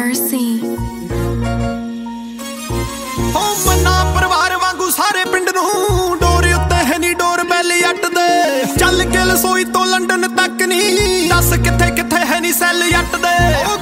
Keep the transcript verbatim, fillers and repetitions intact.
mercy. ਹੋ ਮਨਾ ਪਰਿਵਾਰ ਵਾਂਗੂ ਸਾਰੇ ਪਿੰਡ ਨੂੰ ਡੋਰ ਉੱਤੇ ਹੈ ਨੀ ਡੋਰ ਬੈਲੀ ਅੱਟ ਦੇ ਚੱਲ ਕੇ ਲਸੋਈ ਤੋਂ ਲੰਡਨ ਤੱਕ ਨੀ ਦੱਸ ਕਿੱਥੇ ਕਿੱਥੇ ਹੈ ਨੀ ਸੈੱਲ ਜੱਟ ਦੇ।